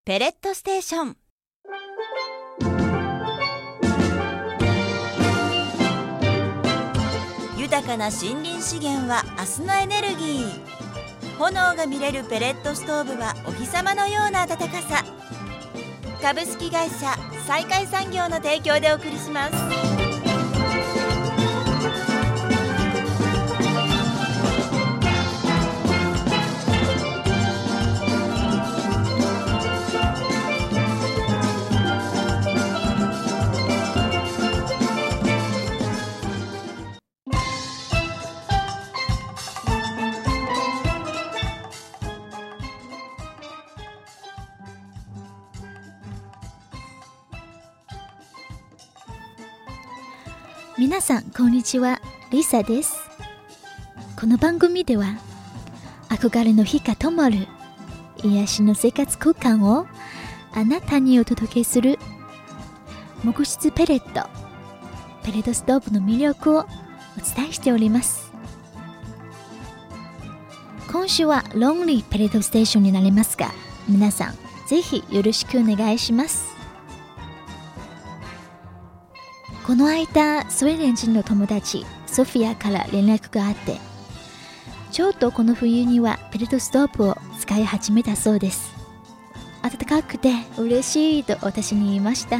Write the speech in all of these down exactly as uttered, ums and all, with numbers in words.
ペレットステーション。豊かな森林資源は明日のエネルギー。炎が見れるペレットストーブはお日様のような暖かさ。株式会社再開産業の提供でお送りします。 皆さんこんにちは、リサです。この番組では憧れの火が灯る癒しの生活空間をあなたにお届けする木質ペレットペレットストーブの魅力をお伝えしております。今週はロンリーペレットステーションになりますが、皆さんぜひよろしくお願いします。この間、スウェーデン人の友達ソフィアから連絡があって、ちょうどこの冬にはペレットストーブを使い始めたそうです。暖かくて嬉しいと私に言いました。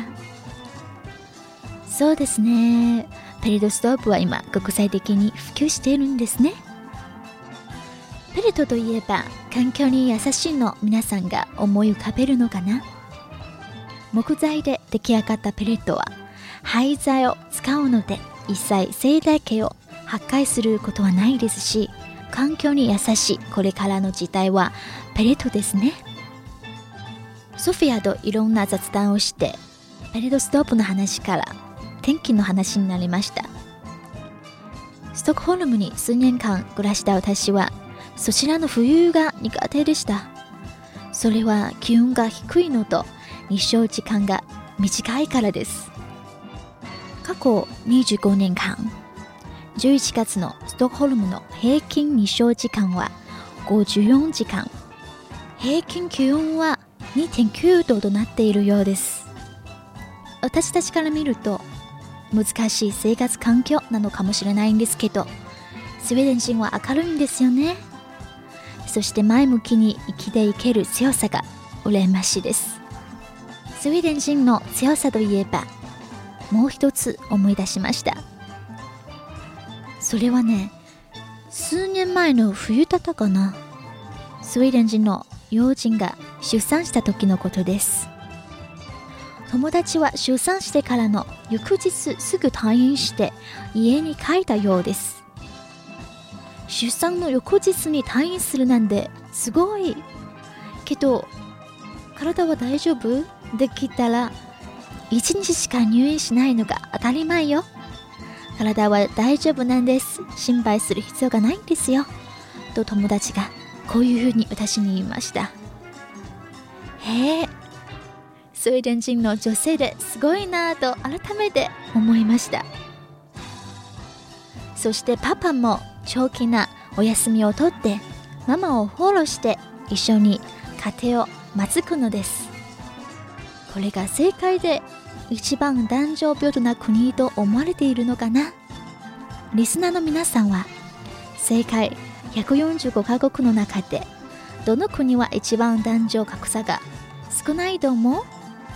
そうですね、ペレットストーブは今国際的に普及しているんですね。ペレットといえば環境に優しいの皆さんが思い浮かべるのかな。木材で出来上がったペレットは廃材を使うので一切生態系を破壊することはないですし、環境に優しいこれからの時代はペレットですね。ソフィアといろんな雑談をして、ペレットストーブの話から天気の話になりました。ストックホルムに数年間暮らした私はそちらの冬が苦手でした。それは気温が低いのと日照時間が短いからです。過去にじゅうごねんかん、じゅういちがつのストックホルムの平均日照時間はごじゅうよんじかん、平均気温は にてんきゅうどとなっているようです。私たちから見ると難しい生活環境なのかもしれないんですけど、スウェーデン人は明るいんですよね。そして前向きに生きていける強さが羨ましいです。スウェーデン人の強さといえばもう一つ思い出しました。それはね、数年前の冬だったかな。スウェーデン人の友人が出産した時のことです。友達は出産してからの翌日すぐ退院して家に帰ったようです。出産の翌日に退院するなんてすごいけど、体は大丈夫？できたらいちにちしか入院しないのが当たり前よ。体は大丈夫なんです。心配する必要がないんですよ。と友達がこういうふうに私に言いました。へえ、スウェーデン人の女性ですごいなぁと改めて思いました。そしてパパも長期なお休みをとってママをフォローして一緒に家庭を築くのです。これが正解で一番男女平等な国と思われているのかな。リスナーの皆さんは世界ひゃくよんじゅうごカ国の中でどの国は一番男女格差が少ないと思う？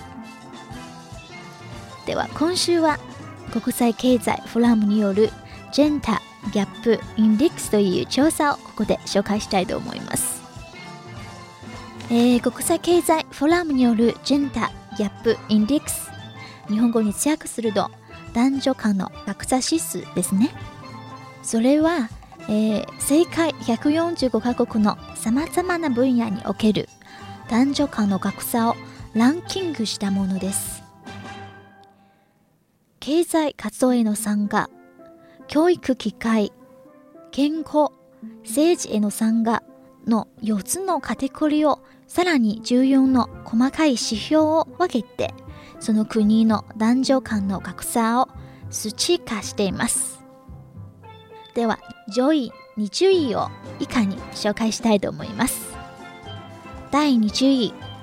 では今週は国際経済フォーラムによるジェンダーギャップインデックスという調査をここで紹介したいと思います。えー、国際経済フォーラムによるジェンダーギャップインデックス、日本語に訳すると男女間の格差指数ですね。それは、えー、世界ひゃくよんじゅうごカ国のさまざまな分野における男女間の格差をランキングしたものです。経済活動への参加、教育機会、健康、政治への参加のよっつのカテゴリーをさらにじゅうよんの細かい指標を分けて、その国の男女間の格差を数値化しています。では上位にじゅういを以下に紹介したいと思います。だいにじゅうい、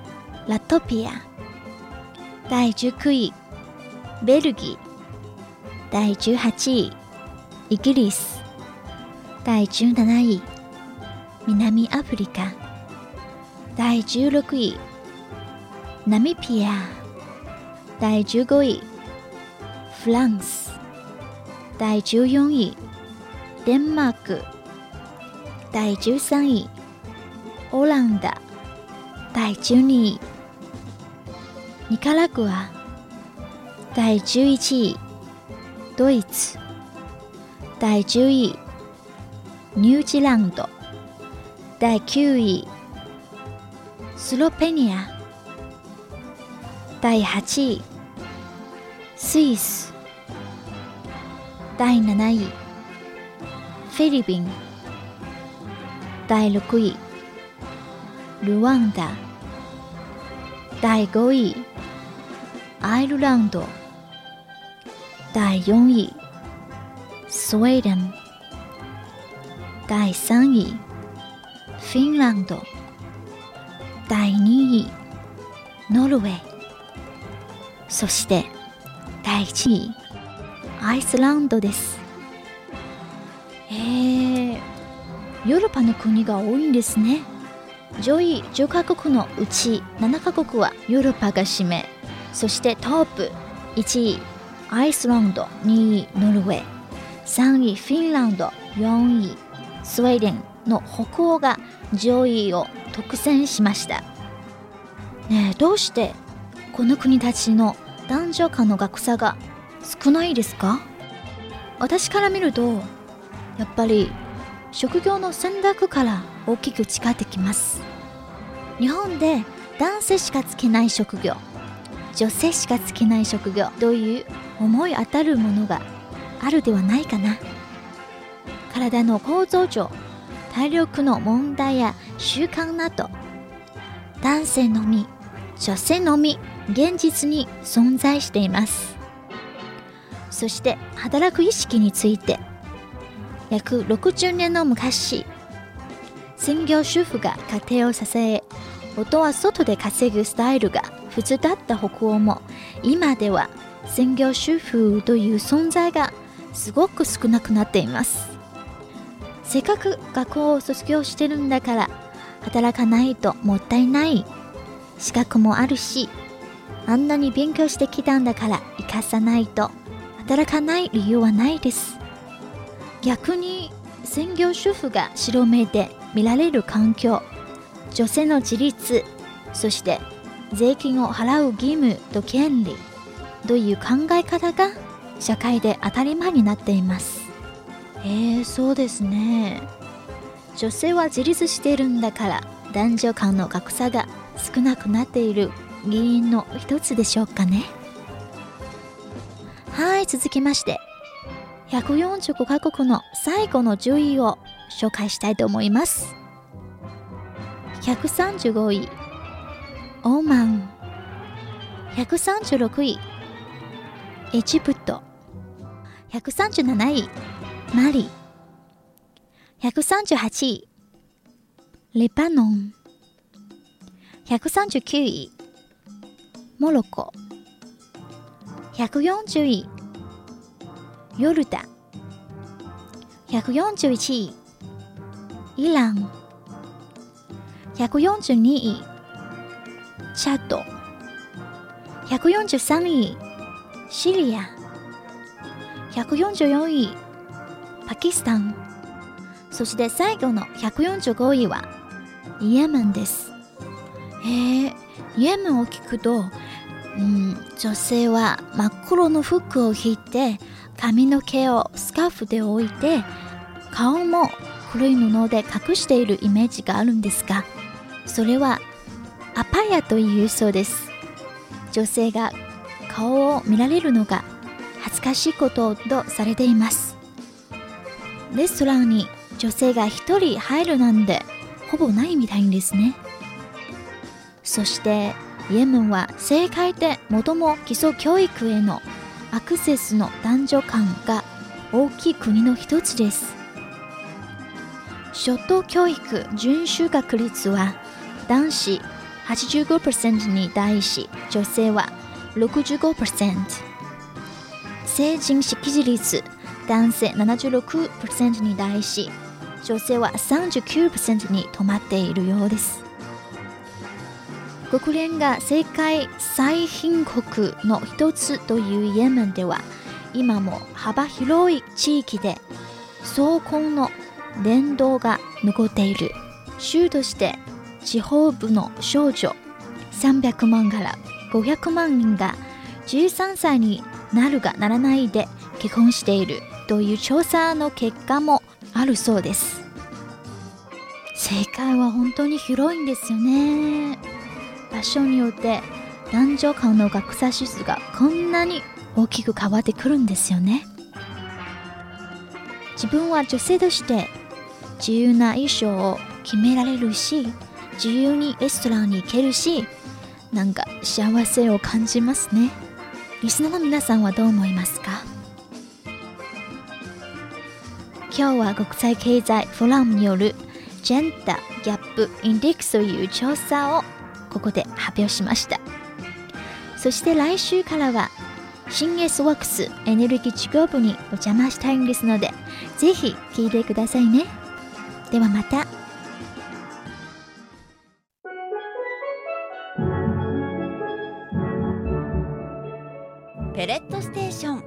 ラトピア。だいじゅうくい、ベルギー。だいじゅうはちい、イギリス。だいじゅうなない、南アフリカ。だいじゅうろくい、ナミビア。だいじゅうごい、フランス。だいじゅうよんい、デンマーク。だいじゅうさんい、オランダ。だいじゅうにい、ニカラグア。だいじゅういちい、ドイツ。だいじゅうい、ニュージーランド。だいきゅうい、スロベニア。だいはちい、スイス。だいなない、フィリピン。だいろくい、ルワンダ。だいごい、アイルランド。だいよんい、スウェーデン。だいさんい、フィンランド。だいにい、ノルウェー。そしてだいいちい、アイスランドです。へえ、ヨーロッパの国が多いんですね。上位じゅっカ国のうちななカ国はヨーロッパが占め、そしてトップいちい、アイスランド。にい、ノルウェー。さんい、フィンランド。よんい、スウェーデンの北欧が上位を独占しました。ねえ、どうしてこの国たちの男女間の格差が少ないですか？私から見ると、やっぱり職業の選択から大きく違ってきます。日本で男性しかつけない職業、女性しかつけない職業という思い当たるものがあるではないかな。体の構造上、体力の問題や習慣など、男性のみ、女性のみ、現実に存在しています。そして働く意識について、約ろくじゅうねんの昔、専業主婦が家庭を支え、夫は外で稼ぐスタイルが普通だった北欧も、今では専業主婦という存在がすごく少なくなっています。せっかく学校を卒業してるんだから、働かないともったいない。資格もあるし、あんなに勉強してきたんだから生かさないと働かない理由はないです。逆に専業主婦が白目で見られる環境、女性の自立、そして税金を払う義務と権利という考え方が社会で当たり前になっています。えー、そうですね。女性は自立しているんだから、男女間の格差が少なくなっている原因の一つでしょうかね。はい、続きましてひゃくよんじゅうごカ国の最後のじゅういを紹介したいと思います。ひゃくさんじゅうごい、オーマン。ひゃくさんじゅうろくい、エジプト。ひゃくさんじゅうなない、マリ。ひゃくさんじゅうはちい、レバノン。ひゃくさんじゅうきゅうい、モロコ。ひゃくよんじゅうい、ヨルダン。ひゃくよんじゅういちい、イラン。ひゃくよんじゅうにい、チャド。ひゃくよんじゅうさんい、シリア。ひゃくよんじゅうよんい、パキスタン。そして最後のひゃくよんじゅうごいはイエメンです。へえ、イエメンを聞くと、うん、女性は真っ黒の服を着て、髪の毛をスカーフで置いて、顔も黒い布で隠しているイメージがあるんですが、それはアパヤというそうです。女性が顔を見られるのが恥ずかしいこととされています。レストランに女性が一人入るなんてほぼないみたいですね。そしてイエメンは世界で最も基礎教育へのアクセスの男女間が大きい国の一つです。初等教育準就学率は男子はちじゅうごパーセント に対し女性は ろくじゅうごパーセント、 成人識字率男性 ななじゅうろくパーセント に対し女性は さんじゅうきゅうパーセント に止まっているようです。国連が世界最貧国の一つというイエメンでは、今も幅広い地域で騒婚の伝統が残っている。州として地方部の少女さんびゃくまんからごひゃくまんにんがじゅうさんさいになるがならないで結婚しているという調査の結果もあるそうです。世界は本当に広いんですよね。場所によって男女間の格差指数がこんなに大きく変わってくるんですよね。自分は女性として自由な衣装を決められるし、自由にレストランに行けるし、なんか幸せを感じますね。リスナーの皆さんはどう思いますか？今日は国際経済フォーラムによるジェンダーギャップインデックスという調査をここで発表しました。そして来週からは新 S ワークスエネルギー事業部にお邪魔したいんですので、ぜひ聞いてくださいね。ではまた。 ペレットステーション。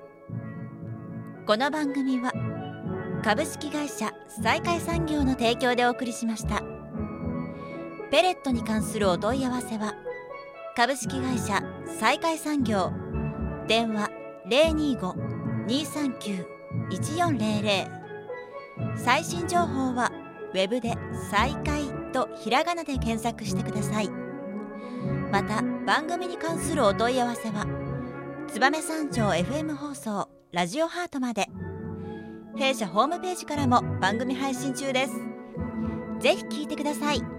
この番組は株式会社再開産業の提供でお送りしました。ペレットに関するお問い合わせは株式会社再開産業、電話 ゼロにーご にーさんきゅう いちよんゼロゼロ、 最新情報はウェブで再開とひらがなで検索してください。また番組に関するお問い合わせは燕三条 エフエム 放送ラジオハートまで。弊社ホームページからも番組配信中です。ぜひ聞いてください。